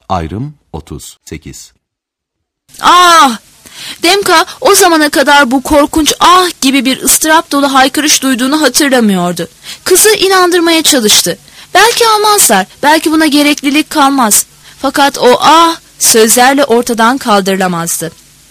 Ayrım 38. Ah! Demka o zamana kadar bu korkunç ah gibi bir ıstırap dolu haykırış duyduğunu hatırlamıyordu. Kızı inandırmaya çalıştı. Belki almazlar, belki buna gereklilik kalmaz. Fakat o ah sözlerle ortadan kaldırılamazdı.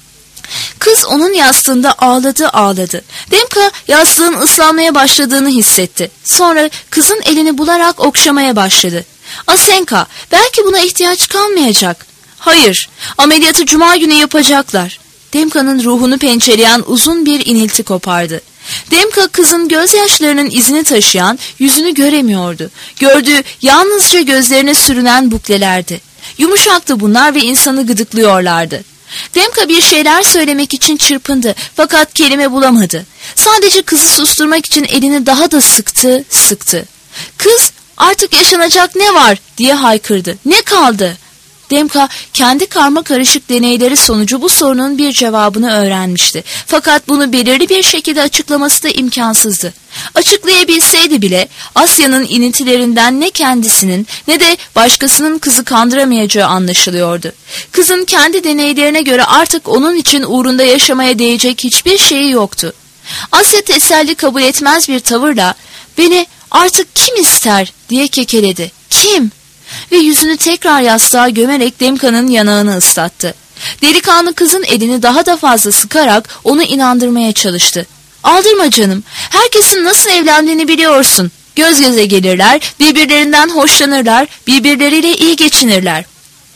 Kız onun yastığında ağladı. Demka yastığın ıslanmaya başladığını hissetti. Sonra kızın elini bularak okşamaya başladı. Asenka, belki buna ihtiyaç kalmayacak. Hayır, ameliyatı cuma günü yapacaklar. Demka'nın ruhunu pençeleyen uzun bir inilti kopardı. Demka kızın gözyaşlarının izini taşıyan yüzünü göremiyordu. Gördüğü yalnızca gözlerine sürünen buklelerdi. Yumuşaktı bunlar ve insanı gıdıklıyorlardı. Demka bir şeyler söylemek için çırpındı fakat kelime bulamadı. Sadece kızı susturmak için elini daha da sıktı. Kız, artık yaşanacak ne var diye haykırdı. Ne kaldı? Demka kendi karma karışık deneyleri sonucu bu sorunun bir cevabını öğrenmişti. Fakat bunu belirli bir şekilde açıklaması da imkansızdı. Açıklayabilseydi bile Asya'nın inintilerinden ne kendisinin ne de başkasının kızı kandıramayacağı anlaşılıyordu. Kızın kendi deneylerine göre artık onun için uğrunda yaşamaya değecek hiçbir şeyi yoktu. Asya teselli kabul etmez bir tavırla "Beni artık kim ister?" diye kekeledi. "Kim?" Ve yüzünü tekrar yastığa gömerek Demka'nın yanağını ıslattı. Delikanlı kızın elini daha da fazla sıkarak onu inandırmaya çalıştı. "Aldırma canım, herkesin nasıl evlendiğini biliyorsun. Göz göze gelirler, birbirlerinden hoşlanırlar, birbirleriyle iyi geçinirler."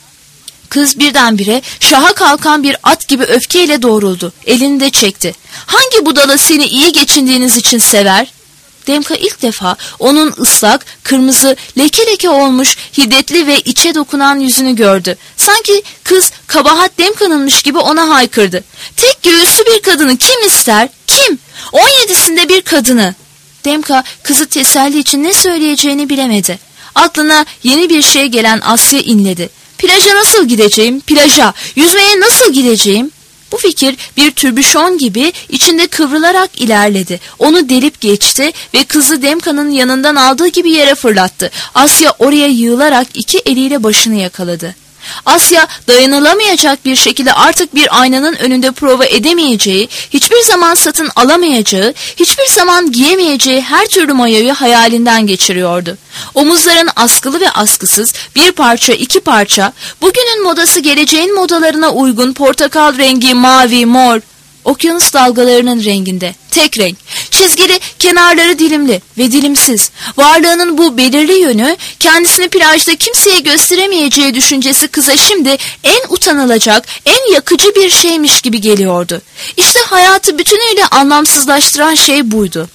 Kız birdenbire şaha kalkan bir at gibi öfkeyle doğruldu. Elini de çekti. "Hangi budala seni iyi geçindiğiniz için sever?" Demka ilk defa onun ıslak, kırmızı, leke leke olmuş, hiddetli ve içe dokunan yüzünü gördü. Sanki kız kabahat Demka'nınmış gibi ona haykırdı. "Tek göğüslü bir kadını kim ister? Kim? 17'sinde bir kadını." Demka kızı teselli için ne söyleyeceğini bilemedi. Aklına yeni bir şey gelen Asya inledi. "Plaja nasıl gideceğim? Plaja, yüzmeye nasıl gideceğim?" Bu fikir bir türbüşon gibi içinde kıvrılarak ilerledi. Onu delip geçti ve kızı Demka'nın yanından aldığı gibi yere fırlattı. Asya oraya yığılarak iki eliyle başını yakaladı. Asya dayanılamayacak bir şekilde artık bir aynanın önünde prova edemeyeceği, hiçbir zaman satın alamayacağı, hiçbir zaman giyemeyeceği her türlü mayoyu hayalinden geçiriyordu. Omuzların askılı ve askısız, bir parça iki parça, bugünün modası geleceğin modalarına uygun portakal rengi, mavi, mor, okyanus dalgalarının renginde, tek renk, çizgili, kenarları dilimli ve dilimsiz. Varlığının bu belirli yönü, kendisini plajda kimseye gösteremeyeceği düşüncesi kıza şimdi en utanılacak, en yakıcı bir şeymiş gibi geliyordu. İşte hayatı bütünüyle anlamsızlaştıran şey buydu.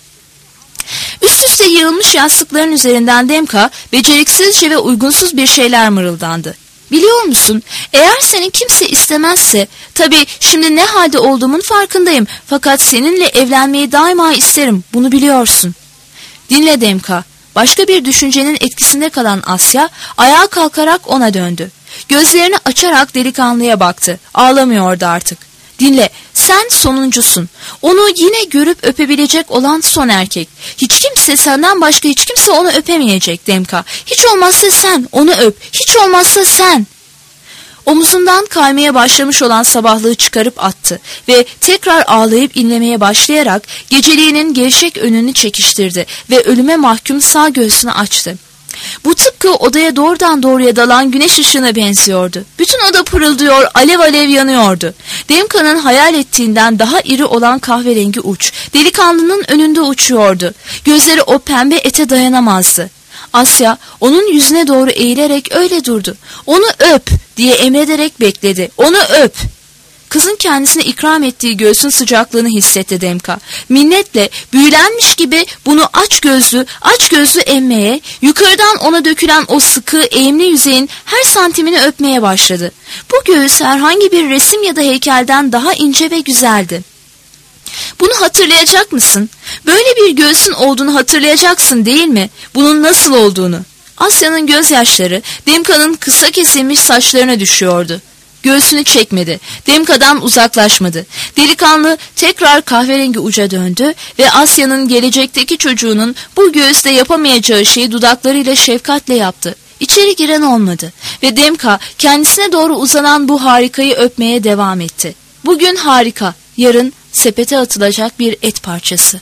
Üst üste yığılmış yastıkların üzerinden Demka beceriksizce ve uygunsuz bir şeyler mırıldandı. "Biliyor musun, eğer seni kimse istemezse, tabii şimdi ne halde olduğumun farkındayım, fakat seninle evlenmeyi daima isterim, bunu biliyorsun." "Dinle Demka." Başka bir düşüncenin etkisinde kalan Asya ayağa kalkarak ona döndü. Gözlerini açarak delikanlıya baktı. Ağlamıyordu artık. "Dinle, sen sonuncusun. Onu yine görüp öpebilecek olan son erkek. Hiç kimse, senden başka hiç kimse onu öpemeyecek Demka. Hiç olmazsa sen onu öp. Hiç olmazsa sen." Omuzundan kaymaya başlamış olan sabahlığı çıkarıp attı ve tekrar ağlayıp inlemeye başlayarak geceliğinin gevşek önünü çekiştirdi ve ölüme mahkum sağ göğsünü açtı. Bu tıpkı odaya doğrudan doğruya dalan güneş ışığına benziyordu. Bütün oda pırıldıyor, alev alev yanıyordu. Demka'nın hayal ettiğinden daha iri olan kahverengi uç, delikanlının önünde uçuyordu. Gözleri o pembe ete dayanamazdı. Asya onun yüzüne doğru eğilerek öyle durdu. "Onu öp!" diye emrederek bekledi. "Onu öp!" Kızın kendisine ikram ettiği göğsün sıcaklığını hissetti Demka. Minnetle, büyülenmiş gibi bunu aç gözlü emmeye, yukarıdan ona dökülen o sıkı, eğimli yüzeyin her santimini öpmeye başladı. Bu göğüs herhangi bir resim ya da heykelden daha ince ve güzeldi. "Bunu hatırlayacak mısın? Böyle bir göğsün olduğunu hatırlayacaksın değil mi? Bunun nasıl olduğunu?" Asya'nın gözyaşları Demka'nın kısa kesilmiş saçlarına düşüyordu. Göğsünü çekmedi. Demka'dan uzaklaşmadı. Delikanlı tekrar kahverengi uca döndü ve Asya'nın gelecekteki çocuğunun bu göğüste yapamayacağı şeyi dudaklarıyla şefkatle yaptı. İçeri giren olmadı ve Demka kendisine doğru uzanan bu harikayı öpmeye devam etti. Bugün harika, yarın sepete atılacak bir et parçası.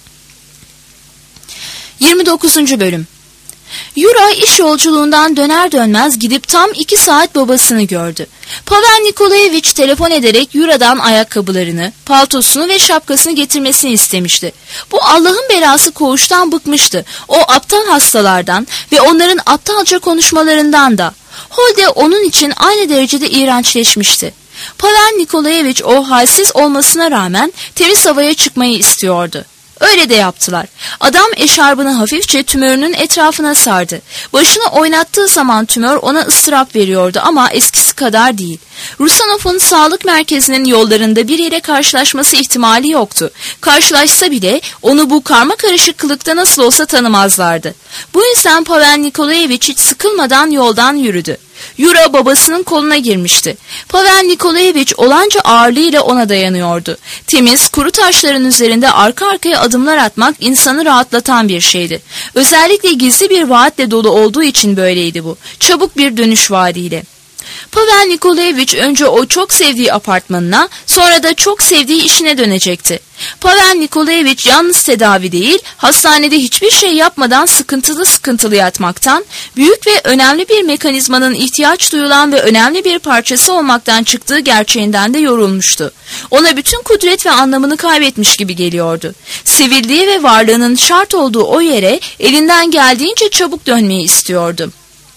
29. Bölüm. Yura iş yolculuğundan döner dönmez gidip tam 2 saat babasını gördü. Pavel Nikolaevich telefon ederek Yura'dan ayakkabılarını, paltosunu ve şapkasını getirmesini istemişti. Bu Allah'ın belası koğuştan bıkmıştı. O aptal hastalardan ve onların aptalca konuşmalarından da. Holde onun için aynı derecede iğrençleşmişti. Pavel Nikolaevich o halsiz olmasına rağmen temiz havaya çıkmayı istiyordu. Öyle de yaptılar. Adam eşarbını hafifçe tümörünün etrafına sardı. Başını oynattığı zaman tümör ona ıstırap veriyordu ama eskisi kadar değil. Rusanov'un sağlık merkezinin yollarında biriyle karşılaşması ihtimali yoktu. Karşılaşsa bile onu bu karmakarışık kılıkta nasıl olsa tanımazlardı. Bu yüzden Pavel Nikolaevich hiç sıkılmadan yoldan yürüdü. Yura babasının koluna girmişti. Pavel Nikolaevich olanca ağırlığıyla ona dayanıyordu. Temiz, kuru taşların üzerinde arka arkaya adımlar atmak insanı rahatlatan bir şeydi. Özellikle gizli bir vaatle dolu olduğu için böyleydi bu. Çabuk bir dönüş vaadiyle. Pavel Nikolaevich önce o çok sevdiği apartmanına, sonra da çok sevdiği işine dönecekti. Pavel Nikolaevich yalnız tedavi değil, hastanede hiçbir şey yapmadan sıkıntılı yatmaktan, büyük ve önemli bir mekanizmanın ihtiyaç duyulan ve önemli bir parçası olmaktan çıktığı gerçeğinden de yorulmuştu. Ona bütün kudret ve anlamını kaybetmiş gibi geliyordu. Sevildiği ve varlığının şart olduğu o yere elinden geldiğince çabuk dönmeyi istiyordu.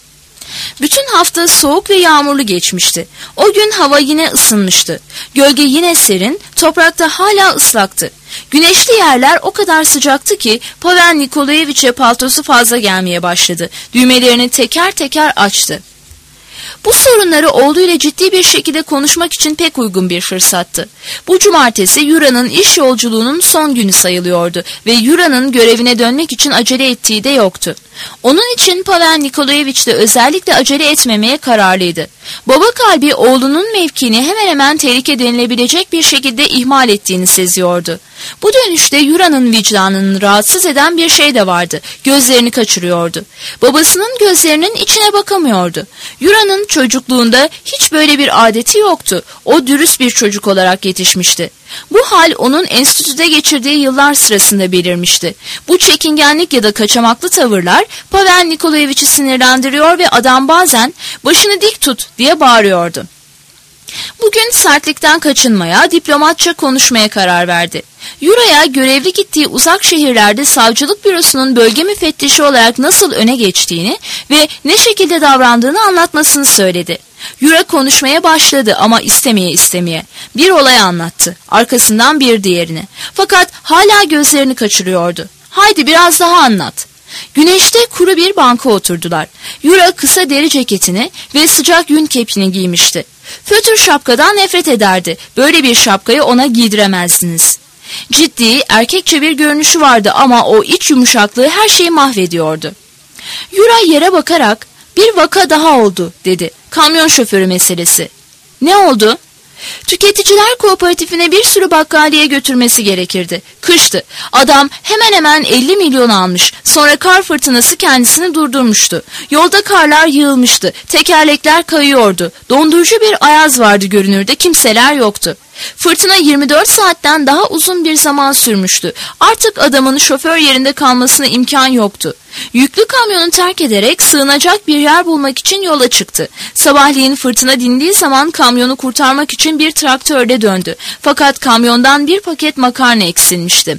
Bütün hafta soğuk ve yağmurlu geçmişti. O gün hava yine ısınmıştı. Gölge yine serin, toprakta hala ıslaktı. Güneşli yerler o kadar sıcaktı ki Pavel Nikolaevich'e paltosu fazla gelmeye başladı. Düğmelerini teker teker açtı. Bu sorunları oğluyla ciddi bir şekilde konuşmak için pek uygun bir fırsattı. Bu cumartesi Yura'nın iş yolculuğunun son günü sayılıyordu ve Yura'nın görevine dönmek için acele ettiği de yoktu. Onun için Pavel Nikolaevich de özellikle acele etmemeye kararlıydı. Baba kalbi oğlunun mevkini hemen hemen tehlike denilebilecek bir şekilde ihmal ettiğini seziyordu. Bu dönüşte Yura'nın vicdanını rahatsız eden bir şey de vardı. Gözlerini kaçırıyordu. Babasının gözlerinin içine bakamıyordu. Yura'nın çocukluğunda hiç böyle bir adeti yoktu. O dürüst bir çocuk olarak yetişmişti. Bu hal onun enstitüde geçirdiği yıllar sırasında belirmişti. Bu çekingenlik ya da kaçamaklı tavırlar Pavel Nikolaevich'i sinirlendiriyor ve adam bazen "başını dik tut" diye bağırıyordu. Bugün sertlikten kaçınmaya, diplomatça konuşmaya karar verdi. Yura'ya görevli gittiği uzak şehirlerde savcılık bürosunun bölge müfettişi olarak nasıl öne geçtiğini ve ne şekilde davrandığını anlatmasını söyledi. Yura konuşmaya başladı ama istemeye. Bir olay anlattı, arkasından bir diğerini. Fakat hala gözlerini kaçırıyordu. "Haydi biraz daha anlat." Güneşte kuru bir banka oturdular. Yura kısa deri ceketini ve sıcak yün kepini giymişti. Fötr şapkadan nefret ederdi. Böyle bir şapkayı ona giydiremezdiniz. Ciddi, erkekçe bir görünüşü vardı ama o iç yumuşaklığı her şeyi mahvediyordu. Yura yere bakarak "Bir vaka daha oldu" dedi. "Kamyon şoförü meselesi." "Ne oldu?" "Tüketiciler kooperatifine bir sürü bakkaliye götürmesi gerekirdi. Kıştı. Adam hemen hemen 50 milyon almış. Sonra kar fırtınası kendisini durdurmuştu. Yolda karlar yığılmıştı. Tekerlekler kayıyordu. Dondurucu bir ayaz vardı görünürde. Kimseler yoktu. Fırtına 24 saatten daha uzun bir zaman sürmüştü. Artık adamın şoför yerinde kalmasına imkan yoktu. Yüklü kamyonu terk ederek sığınacak bir yer bulmak için yola çıktı. Sabahleyin fırtına dindiği zaman kamyonu kurtarmak için bir traktörle döndü. Fakat kamyondan bir paket makarna eksilmişti.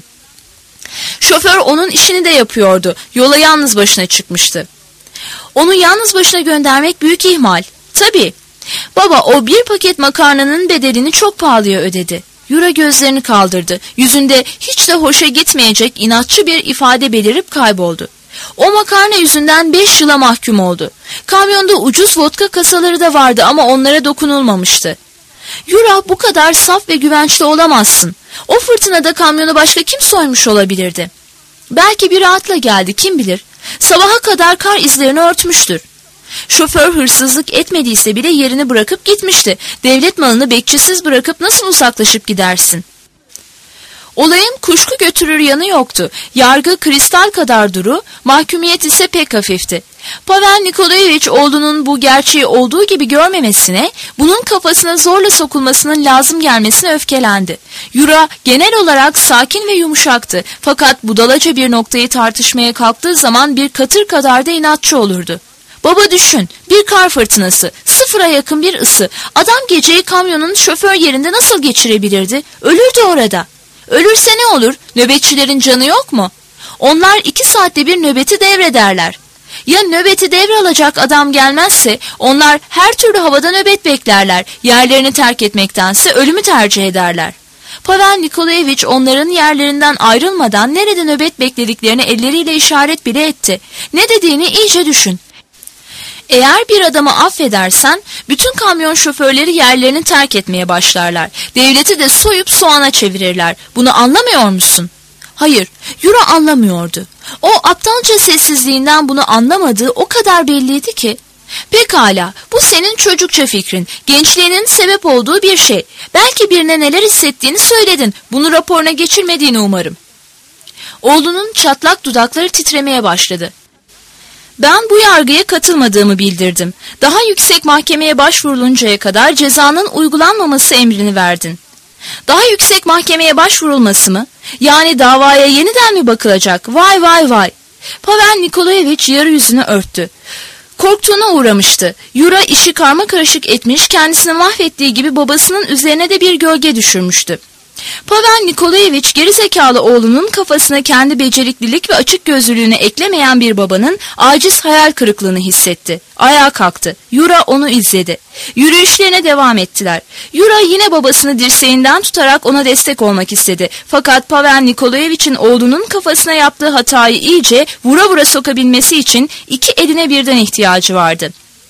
Şoför onun işini de yapıyordu. Yola yalnız başına çıkmıştı. Onu yalnız başına göndermek büyük ihmal. Tabii. Baba o bir paket makarnanın bedelini çok pahalıya ödedi. Yura gözlerini kaldırdı. Yüzünde hiç de hoşa gitmeyecek inatçı bir ifade belirip kayboldu. O makarna yüzünden 5 yıla mahkum oldu. Kamyonda ucuz vodka kasaları da vardı ama onlara dokunulmamıştı. Yura bu kadar saf ve güvençli olamazsın. O fırtınada kamyonu başka kim soymuş olabilirdi? Belki bir atla geldi, kim bilir. Sabaha kadar kar izlerini örtmüştür. Şoför hırsızlık etmediyse bile yerini bırakıp gitmişti. Devlet malını bekçisiz bırakıp nasıl uzaklaşıp gidersin? Olayın kuşku götürür yanı yoktu. Yargı kristal kadar duru, mahkumiyet ise pek hafifti. Pavel Nikolaevich oğlunun bu gerçeği olduğu gibi görmemesine, bunun kafasına zorla sokulmasının lazım gelmesine öfkelendi. Yura genel olarak sakin ve yumuşaktı, fakat budalaca bir noktayı tartışmaya kalktığı zaman bir katır kadar da inatçı olurdu. Baba düşün, bir kar fırtınası, sıfıra yakın bir ısı. Adam geceyi kamyonun şoför yerinde nasıl geçirebilirdi? Ölürdü orada. Ölürse ne olur? Nöbetçilerin canı yok mu? Onlar 2 saatte bir nöbeti devrederler. Ya nöbeti devralacak adam gelmezse onlar her türlü havada nöbet beklerler. Yerlerini terk etmektense ölümü tercih ederler. Pavel Nikolaevich onların yerlerinden ayrılmadan nerede nöbet beklediklerini elleriyle işaret bile etti. Ne dediğini iyice düşün. Eğer bir adamı affedersen bütün kamyon şoförleri yerlerini terk etmeye başlarlar. Devleti de soyup soğana çevirirler. Bunu anlamıyor musun? Hayır, Yura anlamıyordu. O aptalca sessizliğinden bunu anlamadığı o kadar belliydi ki. Pekala, bu senin çocukça fikrin, gençliğinin sebep olduğu bir şey. Belki birine neler hissettiğini söyledin, bunu raporuna geçirmediğini umarım. Oğlunun çatlak dudakları titremeye başladı. Ben bu yargıya katılmadığımı bildirdim. Daha yüksek mahkemeye başvuruluncaya kadar cezanın uygulanmaması emrini verdin. Daha yüksek mahkemeye başvurulması mı? Yani davaya yeniden mi bakılacak? Vay vay vay. Pavel Nikolaevich yarı yüzünü örttü. Korktuğuna uğramıştı. Yura işi karmakarışık etmiş, kendisini mahvettiği gibi babasının üzerine de bir gölge düşürmüştü. Pavel Nikolaevich gerizekalı oğlunun kafasına kendi beceriklilik ve açıkgözlülüğünü eklemeyen bir babanın aciz hayal kırıklığını hissetti. Ayağa kalktı. Yura onu izledi. Yürüyüşlerine devam ettiler. Yura yine babasını dirseğinden tutarak ona destek olmak istedi. Fakat Pavel Nikolaevich'in oğlunun kafasına yaptığı hatayı iyice vura vura sokabilmesi için 2 eline birden ihtiyacı vardı.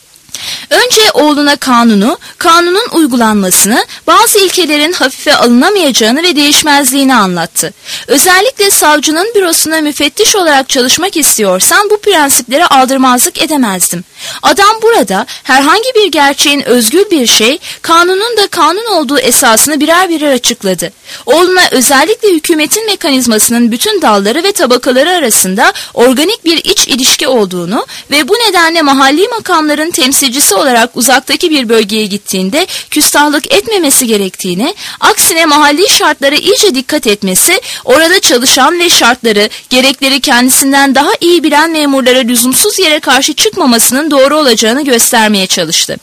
Önce oğluna kanunun uygulanmasını, bazı ilkelerin hafife alınamayacağını ve değişmezliğini anlattı. Özellikle savcının bürosuna müfettiş olarak çalışmak istiyorsan bu prensiplere aldırmazlık edemezdim. Adam burada herhangi bir gerçeğin özgül bir şey, kanunun da kanun olduğu esasını birer birer açıkladı. Oğluna özellikle hükümetin mekanizmasının bütün dalları ve tabakaları arasında organik bir iç ilişki olduğunu ve bu nedenle mahalli makamların temsilcisi olarak uzaktaki bir bölgeye gittiğinde küstahlık etmemesi gerektiğini, aksine mahalli şartlara iyice dikkat etmesi, orada çalışan ve şartları, gerekleri kendisinden daha iyi bilen memurlara lüzumsuz yere karşı çıkmamasının doğru olacağını göstermeye çalıştı.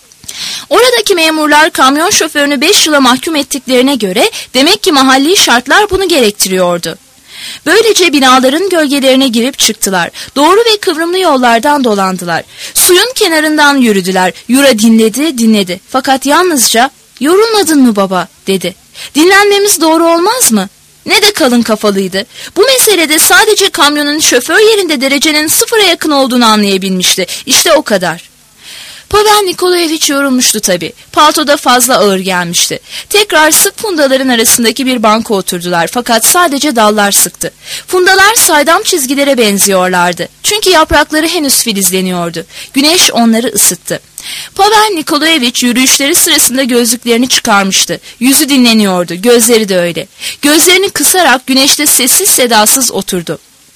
Oradaki memurlar kamyon şoförünü 5 yıla mahkum ettiklerine göre demek ki mahalli şartlar bunu gerektiriyordu. Böylece binaların gölgelerine girip çıktılar. Doğru ve kıvrımlı yollardan dolandılar. Suyun kenarından yürüdüler. Yura dinledi. Fakat yalnızca "Yorulmadın mı baba?" dedi. "Dinlenmemiz doğru olmaz mı?" Ne de kalın kafalıydı. Bu meselede sadece kamyonun şoför yerinde derecenin 0'a yakın olduğunu anlayabilmişti. İşte o kadar. Pavel Nikolaevich yorulmuştu tabii. Paltoda fazla ağır gelmişti. Tekrar sık fundaların arasındaki bir banka oturdular, fakat sadece dallar sıktı. Fundalar saydam çizgilere benziyorlardı. Çünkü yaprakları henüz filizleniyordu. Güneş onları ısıttı. Pavel Nikolaevich yürüyüşleri sırasında gözlüklerini çıkarmıştı. Yüzü dinleniyordu, gözleri de öyle. Gözlerini kısarak güneşte sessiz sedasız oturdu.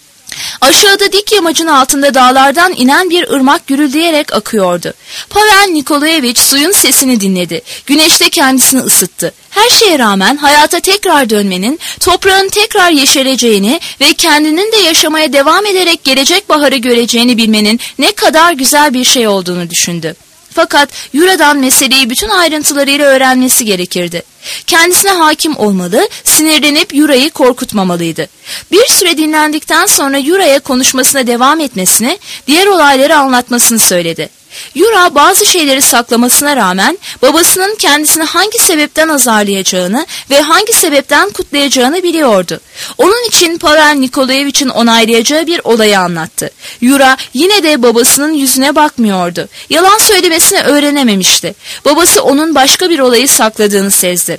Aşağıda dik yamacın altında dağlardan inen bir ırmak gürüldeyerek akıyordu. Pavel Nikolaevich suyun sesini dinledi. Güneşte kendisini ısıttı. Her şeye rağmen hayata tekrar dönmenin, toprağın tekrar yeşereceğini ve kendinin de yaşamaya devam ederek gelecek baharı göreceğini bilmenin ne kadar güzel bir şey olduğunu düşündü. Fakat Yura'dan meseleyi bütün ayrıntılarıyla öğrenmesi gerekirdi. Kendisine hakim olmalı, sinirlenip Yura'yı korkutmamalıydı. Bir süre dinlendikten sonra Yura'ya konuşmasına devam etmesini, diğer olayları anlatmasını söyledi. Yura bazı şeyleri saklamasına rağmen babasının kendisini hangi sebepten azarlayacağını ve hangi sebepten kutlayacağını biliyordu. Onun için Pavel Nikolaevich'in onaylayacağı bir olayı anlattı. Yura yine de babasının yüzüne bakmıyordu. Yalan söylemesini öğrenememişti. Babası onun başka bir olayı sakladığını sezdi.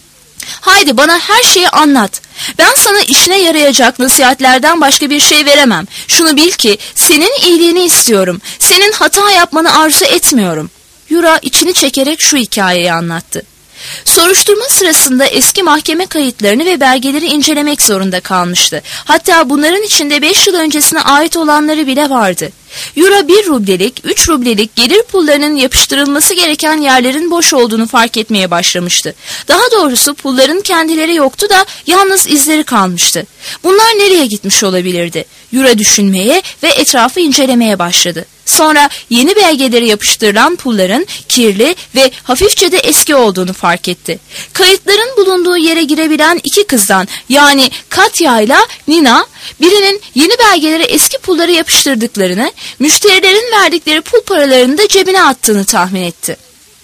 "Haydi bana her şeyi anlat. Ben sana işine yarayacak nasihatlerden başka bir şey veremem. Şunu bil ki senin iyiliğini istiyorum. Senin hata yapmanı arzu etmiyorum." Yura içini çekerek şu hikayeyi anlattı. Soruşturma sırasında eski mahkeme kayıtlarını ve belgeleri incelemek zorunda kalmıştı. Hatta bunların içinde 5 yıl öncesine ait olanları bile vardı. Yura 1 rublelik, 3 rublelik gelir pullarının yapıştırılması gereken yerlerin boş olduğunu fark etmeye başlamıştı. Daha doğrusu pulların kendileri yoktu da yalnız izleri kalmıştı. Bunlar nereye gitmiş olabilirdi? Yura düşünmeye ve etrafı incelemeye başladı. Sonra yeni belgeleri yapıştırılan pulların kirli ve hafifçe de eski olduğunu fark etti. Kayıtların bulunduğu yere girebilen 2 kızdan, yani Katya ile Nina, birinin yeni belgelere eski pulları yapıştırdıklarını, müşterilerin verdikleri pul paralarını da cebine attığını tahmin etti.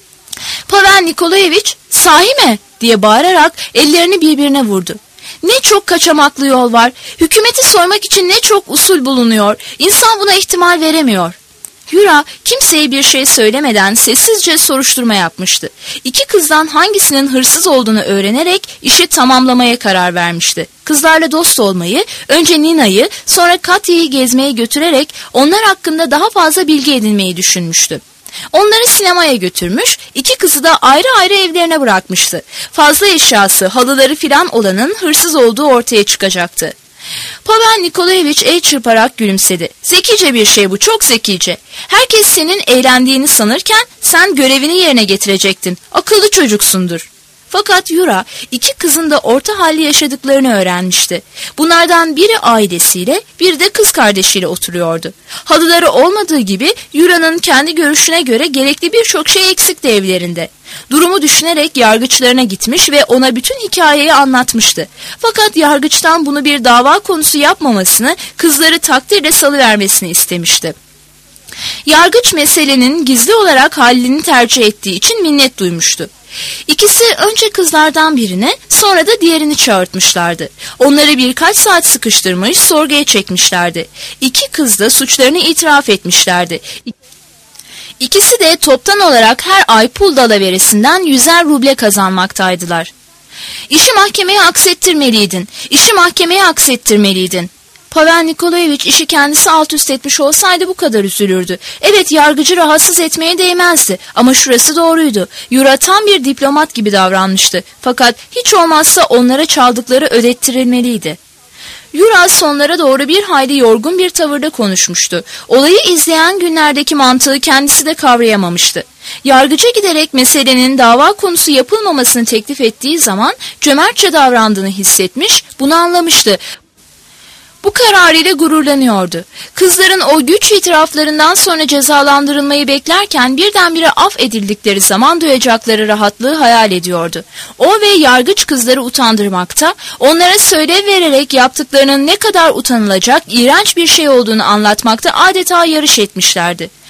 Pavel Nikolaevich, "Sahi mi?" diye bağırarak ellerini birbirine vurdu. "Ne çok kaçamaklı yol var. Hükümeti soymak için ne çok usul bulunuyor. İnsan buna ihtimal veremiyor." Yura kimseye bir şey söylemeden sessizce soruşturma yapmıştı. 2 kızdan hangisinin hırsız olduğunu öğrenerek işi tamamlamaya karar vermişti. Kızlarla dost olmayı, önce Nina'yı sonra Katya'yı gezmeye götürerek onlar hakkında daha fazla bilgi edinmeyi düşünmüştü. Onları sinemaya götürmüş, 2 kızı da ayrı ayrı evlerine bırakmıştı. Fazla eşyası, halıları filan olanın hırsız olduğu ortaya çıkacaktı. Pavel Nikolaevich el çırparak gülümsedi. "Zekice bir şey bu, çok zekice. Herkes senin eğlendiğini sanırken sen görevini yerine getirecektin. Akıllı çocuksundur." Fakat Yura 2 kızın da orta halli yaşadıklarını öğrenmişti. Bunlardan biri ailesiyle, biri de kız kardeşiyle oturuyordu. Halıları olmadığı gibi Yura'nın kendi görüşüne göre gerekli birçok şey eksikti evlerinde. Durumu düşünerek yargıçlarına gitmiş ve ona bütün hikayeyi anlatmıştı. Fakat yargıçtan bunu bir dava konusu yapmamasını, kızları takdirle salıvermesini istemişti. Yargıç meselenin gizli olarak hallini tercih ettiği için minnet duymuştu. İkisi önce kızlardan birini, sonra da diğerini çağırtmışlardı. Onları birkaç saat sıkıştırmış, sorguya çekmişlerdi. 2 kız da suçlarını itiraf etmişlerdi. İkisi de toptan olarak her ay pul dalaverisinden 100'er ruble kazanmaktaydılar. "İşi mahkemeye aksettirmeliydin, işi mahkemeye aksettirmeliydin." Pavel Nikolaevich işi kendisi alt üst etmiş olsaydı bu kadar üzülürdü. Evet, yargıcı rahatsız etmeye değmezdi ama şurası doğruydu. Yura tam bir diplomat gibi davranmıştı. Fakat hiç olmazsa onlara çaldıkları ödettirilmeliydi. Yura sonlara doğru bir hayli yorgun bir tavırda konuşmuştu. Olayı izleyen günlerdeki mantığı kendisi de kavrayamamıştı. Yargıca giderek meselenin dava konusu yapılmamasını teklif ettiği zaman cömertçe davrandığını hissetmiş, bunu anlamıştı. Bu kararıyla gururlanıyordu. Kızların o güç itiraflarından sonra cezalandırılmayı beklerken birdenbire af edildikleri zaman duyacakları rahatlığı hayal ediyordu. O ve yargıç kızları utandırmakta, onlara söyle vererek yaptıklarının ne kadar utanılacak, iğrenç bir şey olduğunu anlatmakta adeta yarış etmişlerdi.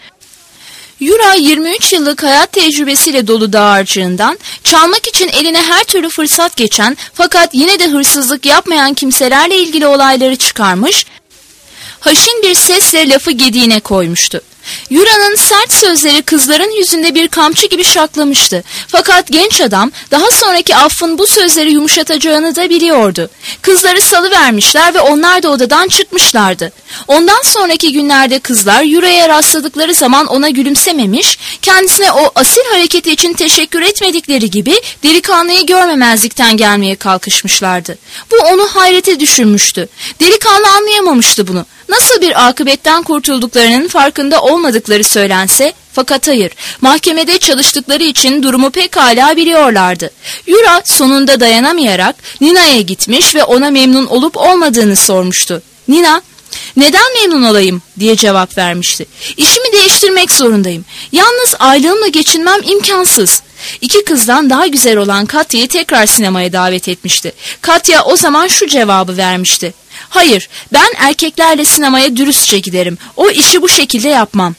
Yura 23 yıllık hayat tecrübesiyle dolu dağarcığından, çalmak için eline her türlü fırsat geçen fakat yine de hırsızlık yapmayan kimselerle ilgili olayları çıkarmış, haşin bir sesle lafı gediğine koymuştu. Yura'nın sert sözleri kızların yüzünde bir kamçı gibi şaklamıştı. Fakat genç adam daha sonraki affın bu sözleri yumuşatacağını da biliyordu. Kızları salıvermişler ve onlar da odadan çıkmışlardı. Ondan sonraki günlerde kızlar Yura'ya rastladıkları zaman ona gülümsememiş, kendisine o asil hareketi için teşekkür etmedikleri gibi delikanlıyı görmemezlikten gelmeye kalkışmışlardı. Bu onu hayrete düşürmüştü. Delikanlı anlayamamıştı bunu. Nasıl bir akıbetten kurtulduklarının farkında olmadıkları söylense, fakat hayır, mahkemede çalıştıkları için durumu pekala biliyorlardı. Yura sonunda dayanamayarak Nina'ya gitmiş ve ona memnun olup olmadığını sormuştu. Nina, "Neden memnun olayım?" diye cevap vermişti. "İşimi değiştirmek zorundayım. Yalnız aylığımla geçinmem imkansız." 2 kızdan daha güzel olan Katya'yı tekrar sinemaya davet etmişti. Katya o zaman şu cevabı vermişti: "Hayır, ben erkeklerle sinemaya dürüstçe giderim. O işi bu şekilde yapmam."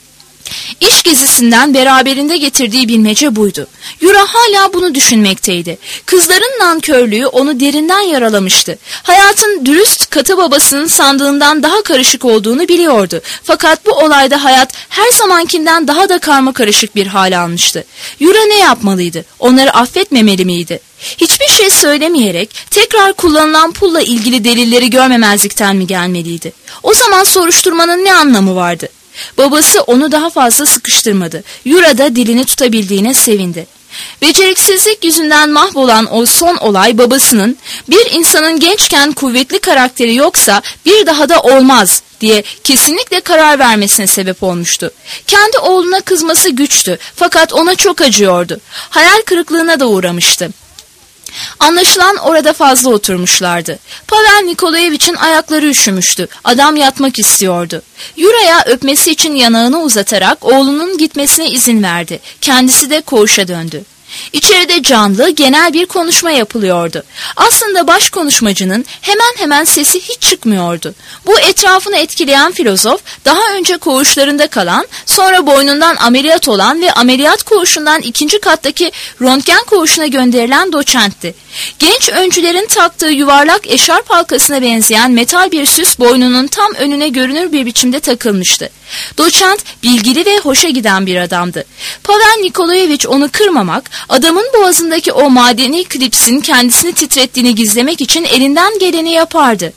İş gezisinden beraberinde getirdiği bilmece buydu. Yura hala bunu düşünmekteydi. Kızların nankörlüğü onu derinden yaralamıştı. Hayatın dürüst katı babasının sandığından daha karışık olduğunu biliyordu. Fakat bu olayda hayat her zamankinden daha da karmakarışık bir hal almıştı. Yura ne yapmalıydı? Onları affetmemeli miydi? Hiçbir şey söylemeyerek tekrar kullanılan pulla ilgili delilleri görmemezlikten mi gelmeliydi? O zaman soruşturmanın ne anlamı vardı? Babası onu daha fazla sıkıştırmadı. Yura da dilini tutabildiğine sevindi. Beceriksizlik yüzünden mahvolan o son olay babasının bir insanın gençken kuvvetli karakteri yoksa bir daha da olmaz diye kesinlikle karar vermesine sebep olmuştu. Kendi oğluna kızması güçtü fakat ona çok acıyordu. Hayal kırıklığına da uğramıştı. Anlaşılan orada fazla oturmuşlardı. Pavel Nikolayevich'in ayakları üşümüştü. Adam yatmak istiyordu. Yura'ya öpmesi için yanağını uzatarak oğlunun gitmesine izin verdi. Kendisi de koğuşa döndü. İçeride canlı, genel bir konuşma yapılıyordu. Aslında baş konuşmacının hemen hemen sesi hiç çıkmıyordu. Bu etrafını etkileyen filozof, daha önce koğuşlarında kalan, sonra boynundan ameliyat olan ve ameliyat koğuşundan 2. kattaki röntgen koğuşuna gönderilen doçentti. Genç öncülerin taktığı yuvarlak eşarp halkasına benzeyen metal bir süs boynunun tam önüne görünür bir biçimde takılmıştı. Doçent bilgili ve hoşa giden bir adamdı. Pavel Nikolayevich onu kırmamak, adamın boğazındaki o madeni klipsin kendisini titrettiğini gizlemek için elinden geleni yapardı.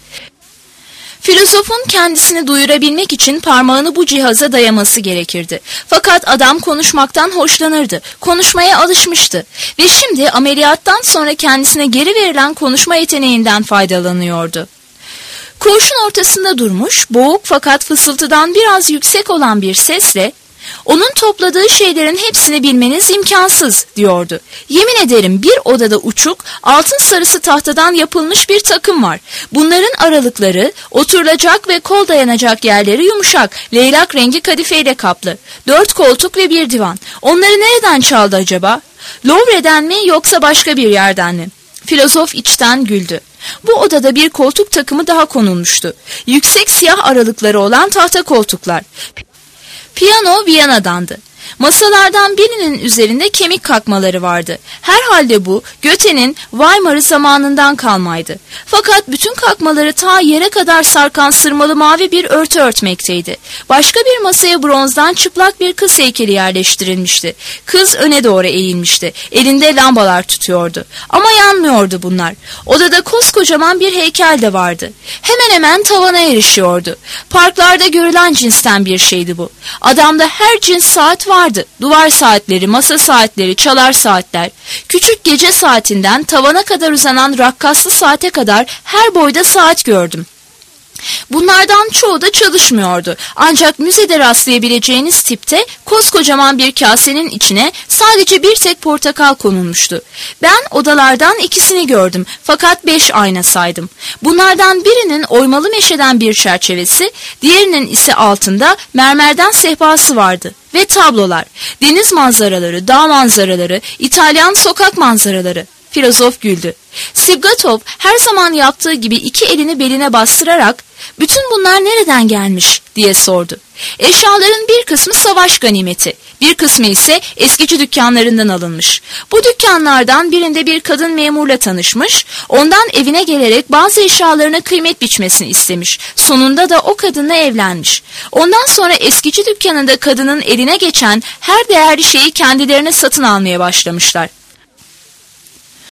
Filozofun kendisini duyurabilmek için parmağını bu cihaza dayaması gerekirdi. Fakat adam konuşmaktan hoşlanırdı. Konuşmaya alışmıştı. Ve şimdi ameliyattan sonra kendisine geri verilen konuşma yeteneğinden faydalanıyordu. Koğuşun ortasında durmuş, boğuk fakat fısıltıdan biraz yüksek olan bir sesle "Onun topladığı şeylerin hepsini bilmeniz imkansız," diyordu. "Yemin ederim bir odada uçuk, altın sarısı tahtadan yapılmış bir takım var. Bunların aralıkları, oturulacak ve kol dayanacak yerleri yumuşak, leylak rengi kadifeyle kaplı. 4 koltuk ve bir divan. Onları nereden çaldı acaba? Louvre'den mi yoksa başka bir yerden mi?" Filozof içten güldü. Bu odada bir koltuk takımı daha konulmuştu. Yüksek siyah aralıkları olan tahta koltuklar. Piyano Viyana'dandı. Masalardan birinin üzerinde kemik kakmaları vardı. Herhalde bu Goethe'nin Weimar'ı zamanından kalmaydı. Fakat bütün kakmaları ta yere kadar sarkan sırmalı mavi bir örtü örtmekteydi. Başka bir masaya bronzdan çıplak bir kız heykeli yerleştirilmişti. Kız öne doğru eğilmişti. Elinde lambalar tutuyordu. Ama yanmıyordu bunlar. Odada koskocaman bir heykel de vardı. Hemen hemen tavana erişiyordu. Parklarda görülen cinsten bir şeydi bu. Adamda her cins saat vardı. Duvar saatleri, masa saatleri, çalar saatler. Küçük gece saatinden tavana kadar uzanan rakkaslı saate kadar her boyda saat gördüm. Bunlardan çoğu da çalışmıyordu. Ancak müzede rastlayabileceğiniz tipte koskocaman bir kasenin içine sadece bir tek portakal konulmuştu. Ben odalardan 2'sini gördüm fakat 5 ayna saydım. Bunlardan birinin oymalı meşeden bir çerçevesi, diğerinin ise altında mermerden sehpası vardı. Ve tablolar, deniz manzaraları, dağ manzaraları, İtalyan sokak manzaraları. Filozof güldü. Sibgatov her zaman yaptığı gibi 2 elini beline bastırarak "Bütün bunlar nereden gelmiş?" diye sordu. Eşyaların bir kısmı savaş ganimeti, bir kısmı ise eskici dükkanlarından alınmış. Bu dükkanlardan birinde bir kadın memurla tanışmış, ondan evine gelerek bazı eşyalarına kıymet biçmesini istemiş. Sonunda da o kadınla evlenmiş. Ondan sonra eskici dükkanında kadının eline geçen her değerli şeyi kendilerine satın almaya başlamışlar.